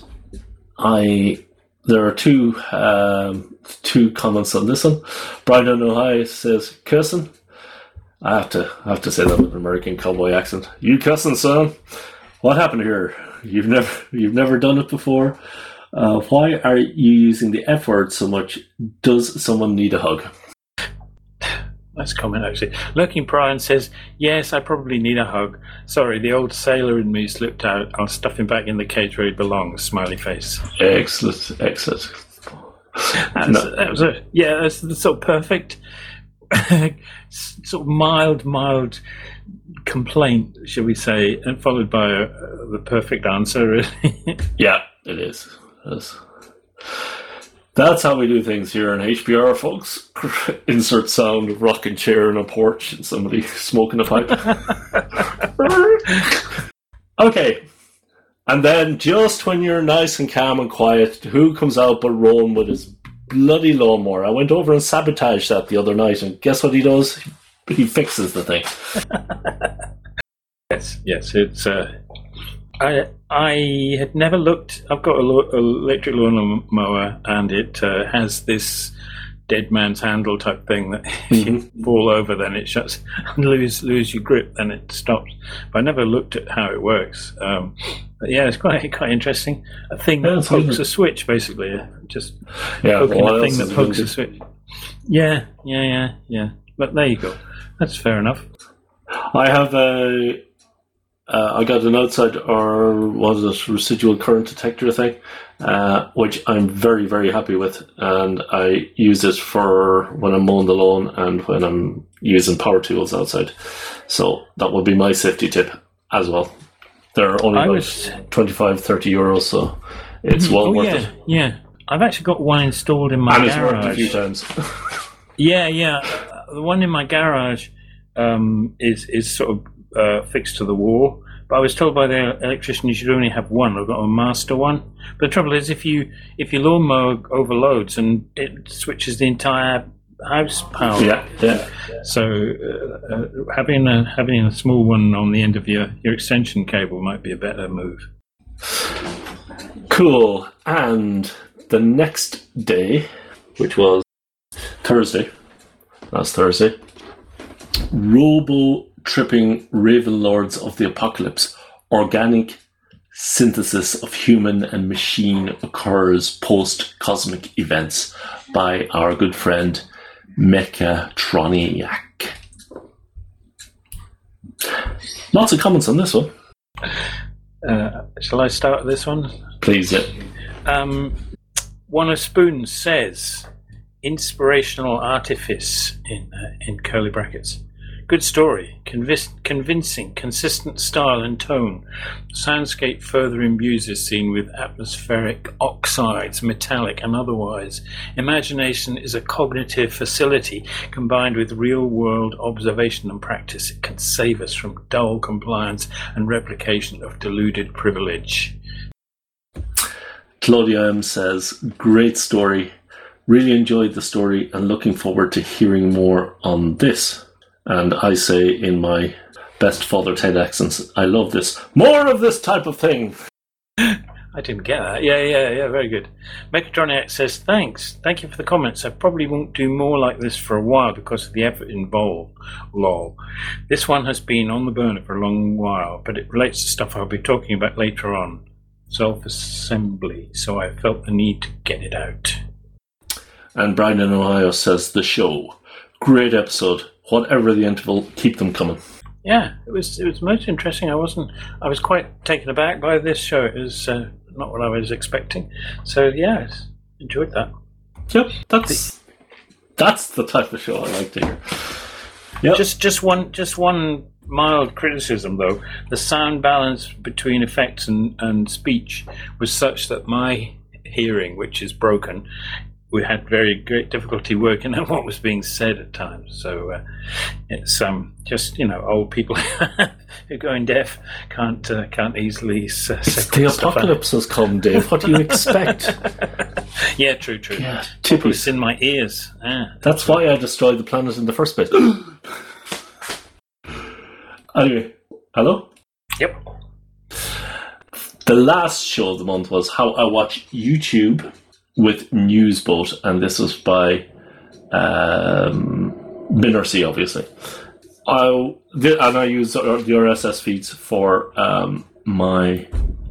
I, there are two um, two comments on this one. Brian O'Hai says, "Cussing." I have to I have to say that with an American cowboy accent. You cussing, son? What happened here? You've never you've never done it before. Uh, why are you using the F word so much? Does someone need a hug? Nice comment, actually. Lurking Brian says, yes, I probably need a hug. Sorry, the old sailor in me slipped out. I'll stuff him back in the cage where he belongs. Smiley face. Excellent, excellent. That was, No. that was a, yeah, that's the sort of perfect, sort of mild, mild complaint, shall we say, and followed by a, the perfect answer, really. Yeah, it is. It is. That's how we do things here in H P R, folks. Insert sound of rocking chair in a porch and somebody smoking a pipe. Okay. And then just when you're nice and calm and quiet, who comes out but Rowan with his bloody lawnmower? I went over and sabotaged that the other night, and guess what he does? He fixes the thing. Yes, yes, it's... Uh, I I had never looked. I've got a, lo- a electric lawn mower, and it uh, has this dead man's handle type thing that if you fall over, then it shuts and lose lose your grip, then it stops. But I never looked at how it works. Um, but yeah, it's quite quite interesting. A thing Yeah, that it's pokes amazing. a switch, basically. Just Yeah, poking what a thing else that is pokes it a switch. Yeah, yeah, yeah, yeah. But there you go. That's fair enough. I have a. Uh, I got an outside, or what is it, residual current detector thing, uh, which I'm very, very happy with. And I use it for when I'm mowing the lawn and when I'm using power tools outside. So that would be my safety tip as well. They're only I about was- twenty-five, thirty euros, so it's well oh, worth yeah, it. yeah. I've actually got one installed in my And it's garage. worked a few times. Yeah, yeah. Uh, The one in my garage um, is is sort of uh, fixed to the wall. But I was told by the electrician you should only have one. I've got a master one. But the trouble is, if you if your lawnmower overloads and it switches the entire house power. Yeah, yeah. So uh, uh, having a having a small one on the end of your, your extension cable might be a better move. Cool. And the next day, which was Thursday, last Thursday, Robo-tripping Raven Lords of the Apocalypse, organic synthesis of human and machine occurs post-cosmic events by our good friend Mechatroniac. Lots of comments on this one. Uh, shall I start this one? Please, yeah. Um, one of Spoons says, inspirational artifice in uh, in curly brackets. Good story, convis- convincing, consistent style and tone. Soundscape further imbues this scene with atmospheric oxides, metallic and otherwise. Imagination is a cognitive facility combined with real-world observation and practice. It can save us from dull compliance and replication of deluded privilege. Claudia M says, great story. Really enjoyed the story and looking forward to hearing more on this. And I say in my best Father Ted accents, I love this. More of this type of thing. I didn't get that. Yeah, yeah, yeah, very good. Mechatronic says, thanks. Thank you for the comments. I probably won't do more like this for a while because of the effort involved. Lol. This one has been on the burner for a long while, but it relates to stuff I'll be talking about later on. Self-assembly. So I felt the need to get it out. And Brian in Ohio says, the show. Great episode. Whatever the interval, keep them coming. Yeah, it was it was most interesting. I wasn't. I was quite taken aback by this show. It was uh, not what I was expecting. So yeah, enjoyed that. Yep, that's that's the type of show I like to hear. Yep. Just just one just one mild criticism though. The sound balance between effects and, and speech was such that my hearing, which is broken, we had very great difficulty working out what was being said at times. So uh, it's um, just, you know, old people who are going deaf can't uh, can't easily s- It's the apocalypse has come, Dave. What do you expect? Yeah, true, true. Yeah, It's in my ears. Ah. That's why I destroyed the planet in the first place. Anyway, hello? Yep. The last show of the month was How I Watch YouTube with Newsboat, and this was by um, Binnersea, obviously. I did, and I use the R S S feeds for um, my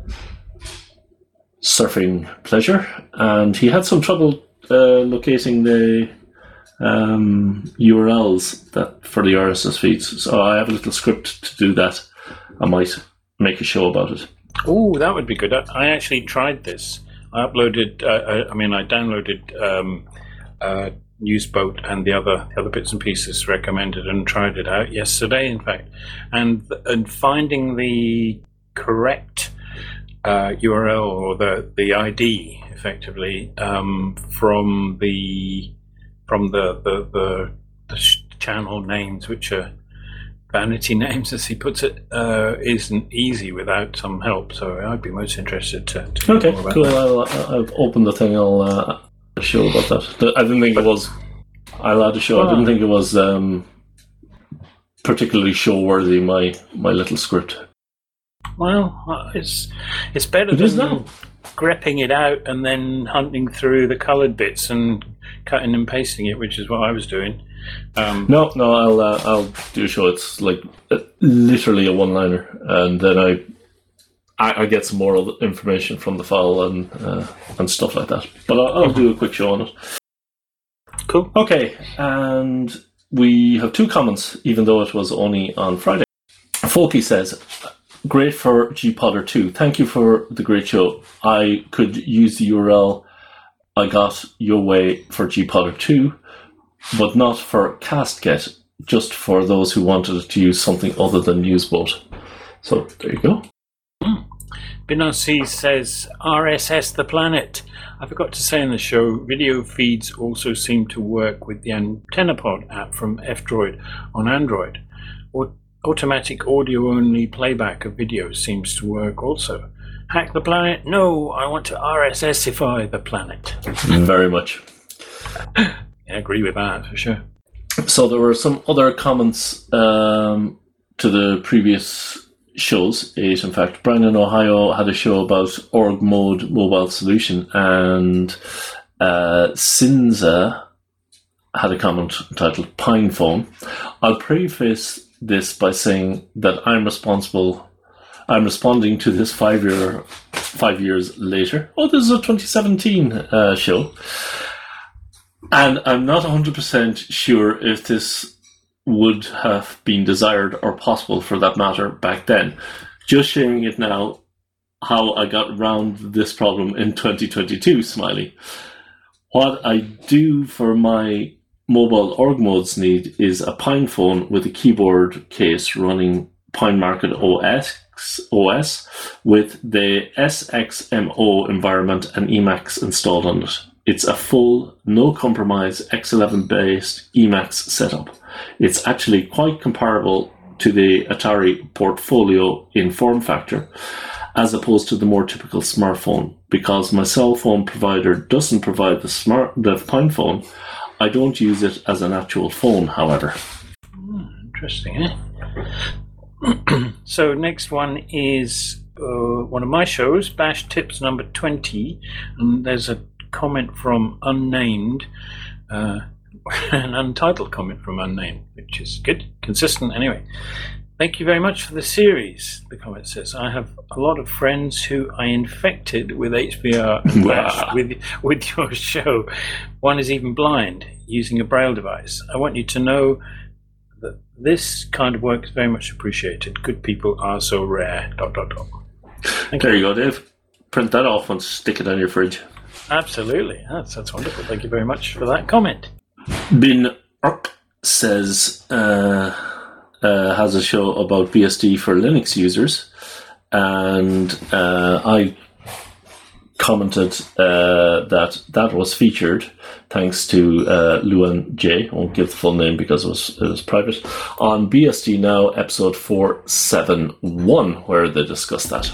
surfing pleasure, and he had some trouble uh, locating the um, U R Ls that for the R S S feeds. So I have a little script to do that. I might make a show about it. Oh, that would be good. I, I actually tried this. I uploaded. Uh, I, I mean, I downloaded um, uh, Newsboat and the other the other bits and pieces recommended, and tried it out yesterday, in fact. And and finding the correct uh, U R L or the, the I D effectively um, from the from the the, the, the channel names, which are vanity names, as he puts it, uh, isn't easy without some help. So I'd be most interested to, to hear Okay, more about cool. that. I'll, I'll open the thing. I'll uh, show about that. I didn't think it was. I'll add a show. I didn't think it was um, particularly show worthy. My my little script. Well, uh, it's it's better It is than now. grepping it out and then hunting through the coloured bits and cutting and pasting it, which is what I was doing. Um, No, no. I'll uh, I'll do a show. It's like uh, literally a one-liner, and then I I, I get some more information from the file and uh, and stuff like that. But I'll, I'll do a quick show on it. Cool. Okay, and we have two comments, even though it was only on Friday. Folky says, great for G Podder two. Thank you for the great show. I could use the U R L I got your way for G Podder two, but not for CastGet, just for those who wanted to use something other than Newsboat. So there you go. Binarcy says, R S S the planet. I forgot to say in the show, video feeds also seem to work with the AntennaPod app from F-Droid on Android. Or automatic audio-only playback of videos seems to work also. Hack the planet? No, I want to R S S ify the planet. Very much. Yeah, I agree with that, for sure. So there were some other comments um, to the previous shows, eight in fact. Brian in Ohio had a show about org mode mobile solution, and uh, Sinza had a comment titled Pine Phone. I'll preface this by saying that I'm responsible I'm responding to this five year five years later. Oh, this is a twenty seventeen uh, show. And I'm not one hundred percent sure if this would have been desired or possible for that matter back then. Just sharing it now, how I got around this problem in twenty twenty-two, Smiley. What I do for my mobile org modes need is a Pine phone with a keyboard case running Pine Market O S, O S with the S X M O environment and Emacs installed on it. It's a full, no-compromise X eleven-based Emacs setup. It's actually quite comparable to the Atari Portfolio in form factor, as opposed to the more typical smartphone. Because my cell phone provider doesn't provide the smart the Pine phone, I don't use it as an actual phone, however. Hmm, interesting, eh? So next one is uh, one of my shows, Bash Tips number twenty, and there's a comment from Unnamed, uh, an untitled comment from Unnamed, which is good, consistent anyway. Thank you very much for the series, the comment says. I have a lot of friends who I infected with H P R and Bash with, with your show. One is even blind, using a Braille device. I want you to know that this kind of work is very much appreciated. Good people are so rare, dot, dot, dot. Thank there you. you go, Dave. Print that off and stick it on your fridge. Absolutely. That's, that's wonderful. Thank you very much for that comment. Bin Urk says, uh, uh, has a show about B S D for Linux users, and uh, I commented uh, that that was featured thanks to uh, Luan J. I won't give the full name because it was, it was private, on B S D Now episode four seventy-one, where they discuss that.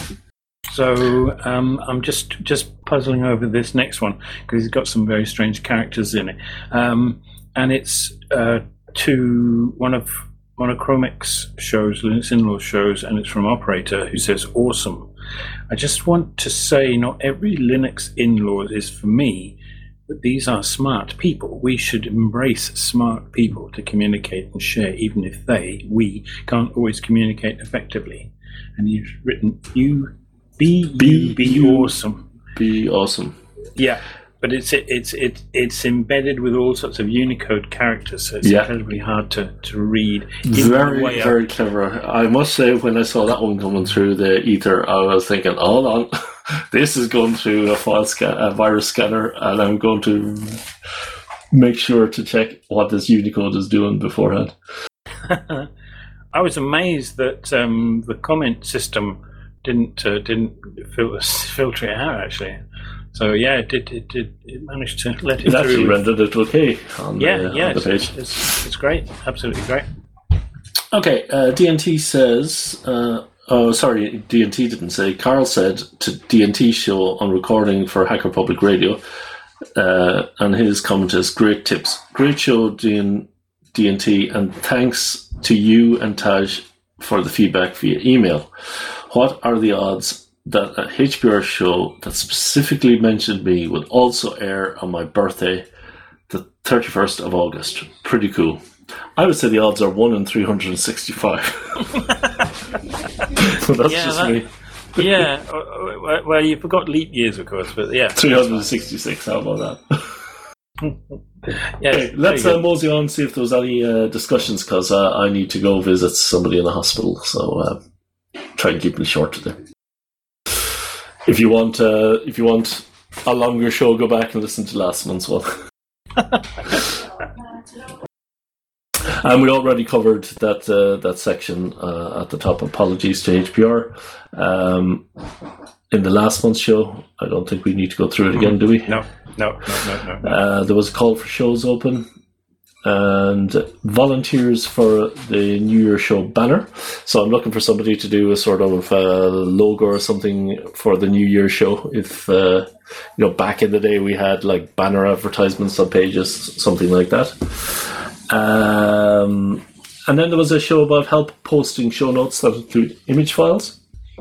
So um, I'm just just puzzling over this next one because it's got some very strange characters in it, um, and it's uh, to one of Monochromic's shows, Linux In-Law shows, and it's from Operator, who says awesome. I just want to say, not every Linux In-Law is for me, but these are smart people. We should embrace smart people to communicate and share, even if they, we, can't always communicate effectively. And you've written you. Be be be awesome. Be awesome. Yeah, but it's it's it's it's embedded with all sorts of Unicode characters, so it's yeah. incredibly hard to, to read. Very very up. clever. I must say, when I saw that one coming through the ether, I was thinking, hold on, this is going through a file scan, a virus scanner, and I'm going to make sure to check what this Unicode is doing beforehand. I was amazed that um, the comment system didn't uh, didn't filter, filter it out, actually. So yeah, it did. It did. It managed to let it, it through. It actually rendered it okay on yeah, the, yeah, on the page. It's, it's, it's great. Absolutely great. Okay, uh, D N T says. Uh, oh, sorry, D N T didn't say. Carl said to D N T show on recording for Hacker Public Radio, uh, and his comment is great tips, great show, D N T, and thanks to you and Taj for the feedback via email. What are the odds that a H P R show that specifically mentioned me would also air on my birthday, the thirty-first of August? Pretty cool. I would say the odds are one in three hundred sixty-five. So that's yeah, just that, me. Yeah, well, you forgot leap years, of course, but yeah. three hundred sixty-six, how about that? Yeah, okay, let's uh, mosey on, see if there's any uh, discussions, because uh, I need to go visit somebody in the hospital, so uh, try and keep them short today. If you want, uh, if you want a longer show, go back and listen to last month's one. And we already covered that uh, that section uh, at the top. Apologies to H P R. Um, in the last month's show, I don't think we need to go through it again, do we? No, no, no, no, no. Uh, there was a call for shows open and volunteers for the New Year show banner. So I'm looking for somebody to do a sort of uh, logo or something for the New Year show. If, uh, you know, back in the day we had like banner advertisements on pages, something like that. Um, and then there was a show about help posting show notes that include image files.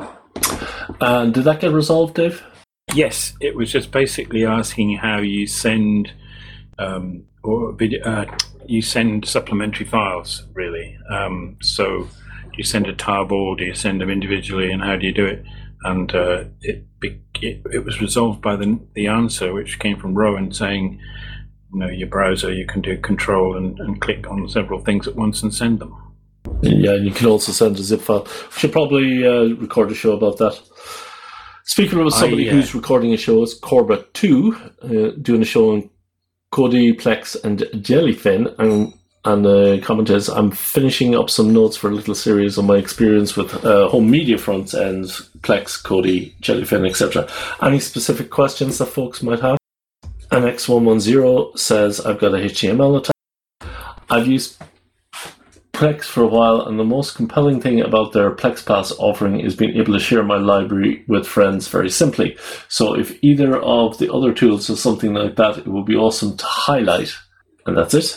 And did that get resolved, Dave? Yes, it was just basically asking how you send um, or video, uh, you send supplementary files, really. Um, so do you send a tarball, do you send them individually, and how do you do it? And uh, it, it it was resolved by the the answer, which came from Rowan, saying, you know, your browser, you can do control and, and click on several things at once and send them. Yeah, and you can also send a zip file. We should probably uh, record a show about that. Speaking of somebody I, uh, who's recording a show, is Corbett two, uh, doing a show on Kodi, Plex, and Jellyfin. And, and the comment is, I'm finishing up some notes for a little series on my experience with uh, home media front ends, Plex, Kodi, Jellyfin, et cetera. Any specific questions that folks might have? And X one one zero says, I've got a H T M L attack. I've used Plex for a while, and the most compelling thing about their PlexPass offering is being able to share my library with friends very simply. So if either of the other tools does something like that, it would be awesome to highlight. And that's it.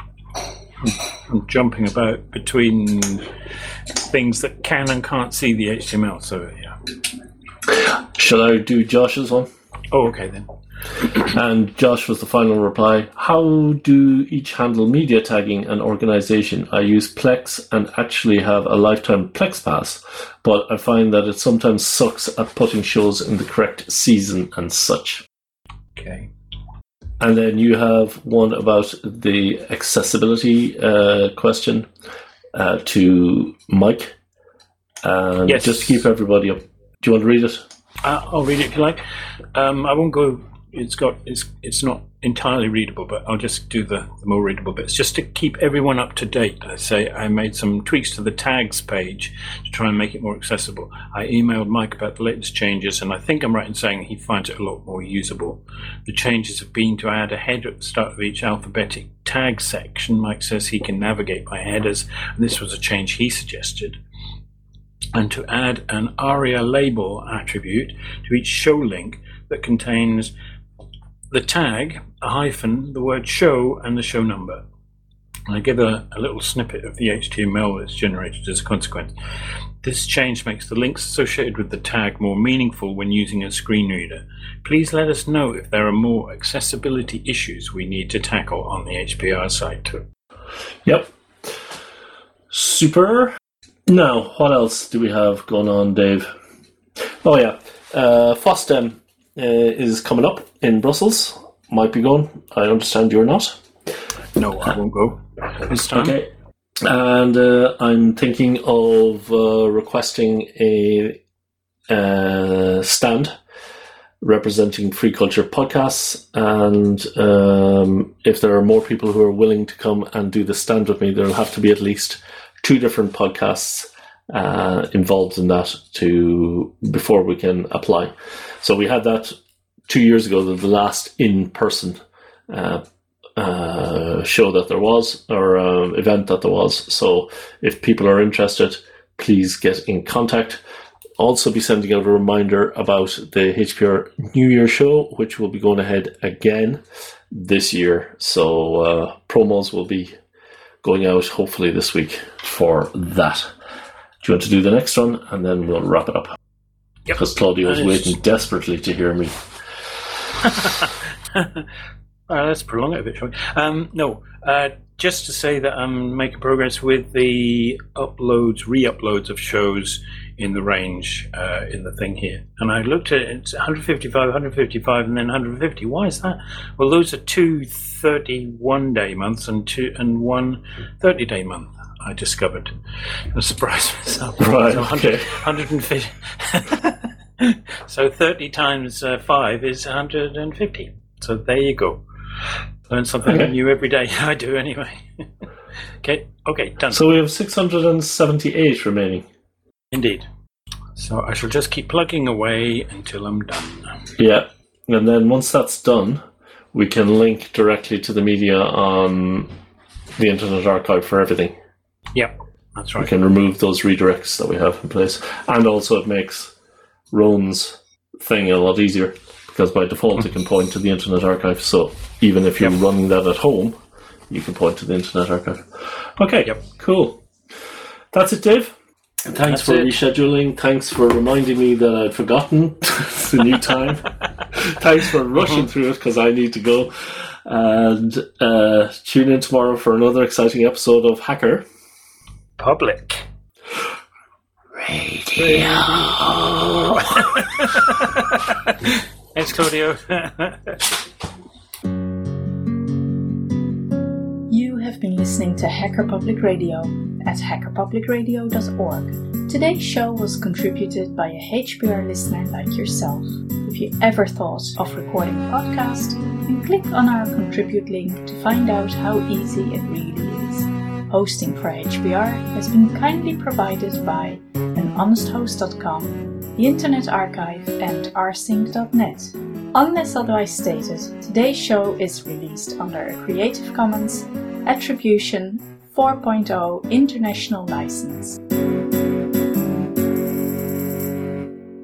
I'm jumping about between things that can and can't see the H T M L, so yeah. Shall I do Josh's one? Oh, okay then. And Josh was the final reply. How do each handle media tagging and organization? I use Plex and actually have a lifetime Plex pass, but I find that it sometimes sucks at putting shows in the correct season and such. Okay. And then you have one about the accessibility uh, question uh, to Mike. And yes. Just to keep everybody up. Do you want to read it? Uh, I'll read it if you like. Um, I won't go. It's got. It's. It's not entirely readable, but I'll just do the, the more readable bits, just to keep everyone up to date. I say I made some tweaks to the tags page to try and make it more accessible. I emailed Mike about the latest changes, and I think I'm right in saying he finds it a lot more usable. The changes have been to add a header at the start of each alphabetic tag section. Mike says he can navigate by headers, and this was a change he suggested. And to add an ARIA label attribute to each show link that contains the tag, a hyphen, the word show, and the show number. And I give a, a little snippet of the H T M L that's generated as a consequence. This change makes the links associated with the tag more meaningful when using a screen reader. Please let us know if there are more accessibility issues we need to tackle on the H P R side too. Yep. Super. Now, what else do we have going on, Dave? Oh yeah, uh, FOSDEM uh, is coming up in Brussels. Might be going. I understand you're not. No, I won't go this time. Okay. And uh, I'm thinking of uh, requesting a uh, stand representing Free Culture Podcasts, and um, if there are more people who are willing to come and do the stand with me, there will have to be at least two different podcasts uh, involved in that to before we can apply. So we had that two years ago, the, the last in-person uh, uh, show that there was, or uh, event that there was. So if people are interested, please get in contact. Also be sending out a reminder about the H P R New Year show, which will be going ahead again this year. So uh, promos will be going out hopefully this week for that. Do you want to do the next one, and then we'll wrap it up? Yep. Because Claudio is waiting desperately to hear me. uh, let's prolong it a bit, shall we? Um, no, uh, just to say that I'm making progress with the uploads, re-uploads of shows in the range uh, in the thing here. And I looked at it, it's one fifty-five, one fifty-five, and then one fifty. Why is that? Well, those are two thirty-one day months and two and one thirty day month, I discovered. I surprised myself. Right, so okay. one hundred fifty. So thirty times uh, five is one hundred fifty. So there you go. Learn something okay. new every day. I do anyway. Okay, okay, done. So we have six hundred seventy-eight remaining. Indeed. So I shall just keep plugging away until I'm done. Yeah, and then once that's done, we can link directly to the media on the Internet Archive for everything. Yep, that's right. We can remove those redirects that we have in place. And also it makes Roan's thing a lot easier, because by default it can point to the Internet Archive. So even if you're yep. running that at home, you can point to the Internet Archive. Okay, yep. Cool. That's it, Dave. Thanks That's for it. rescheduling. Thanks for reminding me that I'd forgotten. It's a new time. Thanks for rushing through it, because I need to go. And uh, tune in tomorrow for another exciting episode of Hacker Public Radio. Thanks, Claudio. You have been listening to Hacker Public Radio at hacker public radio dot org. Today's show was contributed by a H P R listener like yourself. If you ever thought of recording a podcast, then click on our contribute link to find out how easy it really is. Hosting for H P R has been kindly provided by an honest host dot com, the Internet Archive, and rsync dot net. Unless otherwise stated, today's show is released under a Creative Commons Attribution four point oh International License.